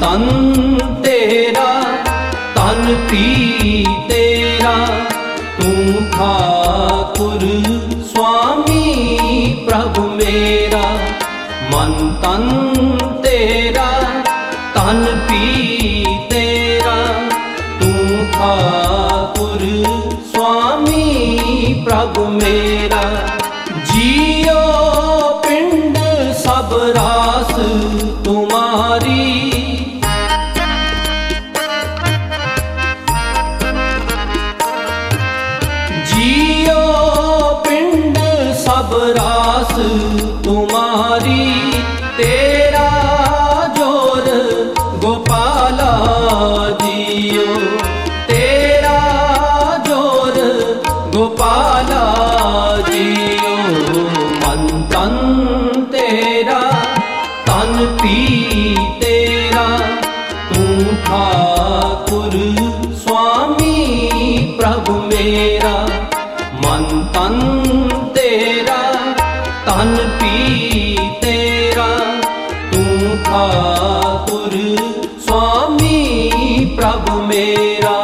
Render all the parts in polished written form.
तन तेरा तन पी तेरा, तू ठाकुर स्वामी प्रभु मेरा। मन तन तेरा तन पी तेरा, तू ठाकुर स्वामी प्रभु मेरा। जियो पिंड सब रास तुम्हारी, जियो पिंड सब रास तुम्हारी। तेरा जोर गोपाला जियो, तेरा जोर गोपाला जियो। मन तन तेरा तन पी तेरा, तू ठाकुर स्वामी प्रभु मेरा। मन तन तेरा तन पी तेरा, तू ठाकुर स्वामी प्रभु मेरा।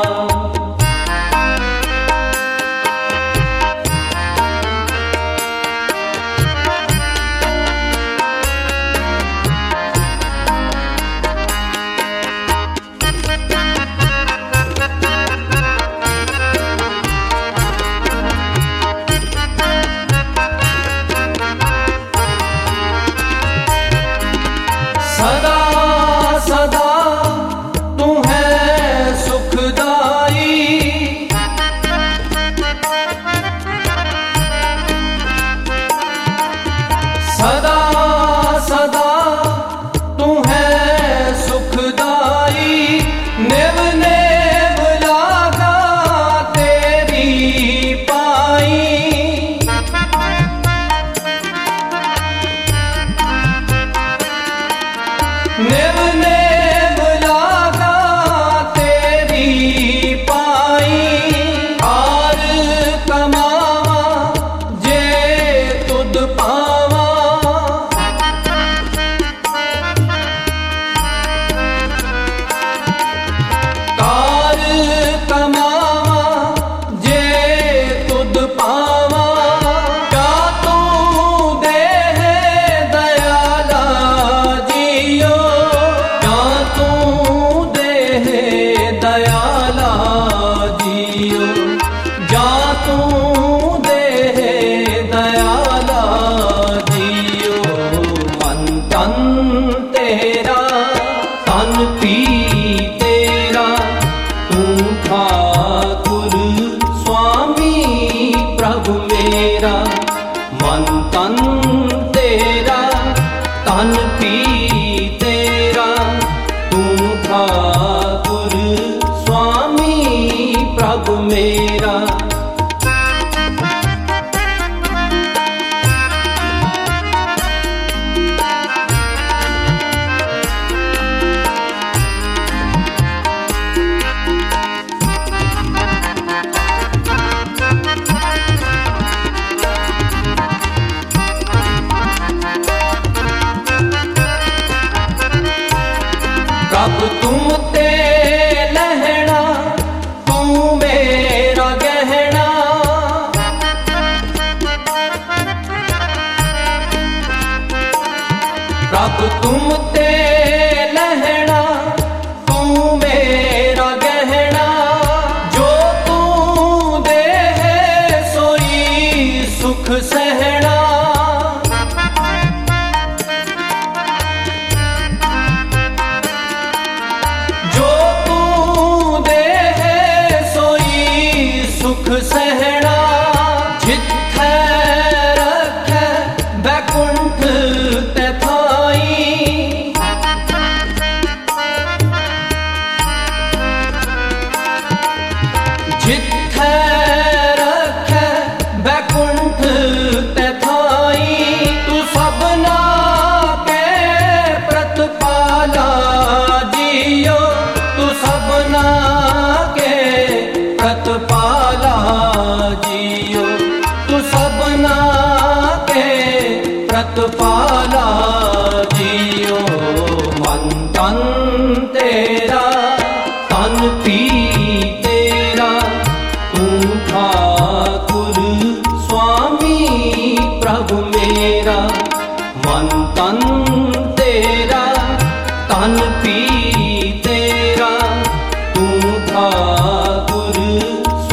सदा सदा तू है सुखदाई, सदा सदा तू है सुखदाई। निव निव लागा तेरी पाई, निव निव लागा तेरी पाई। आर कमावा जे तुद पावा, कार कमावा जे तुद पावा। क्या तू दे दयाला जियो, क्या तू दे दयाला जियो, जा तू दे दयाला जियो। मन तन तेरा तन पी तेरा, तू ठाकुर स्वामी प्रभु मेरा। मन तन तेरा तन पी तेरा, तू ठाकुर स्वामी प्रभु मेरा। प्रभु तुम ते लहना, तू मेरा गहना। प्रभु तुम ते लहना, तू मेरा गहना। जो तू दे सोई सुख सहना, जो तू दे सोई सुख सहना। जिथे रखे बैकुंठ तथाई, जिथे रखे बैकुंठ तथाई। तू सबना के प्रतिपाला जियो, तू सबना के प्रतिपाला जियो, तू सबना के प्रतिपाला जियो। मन तन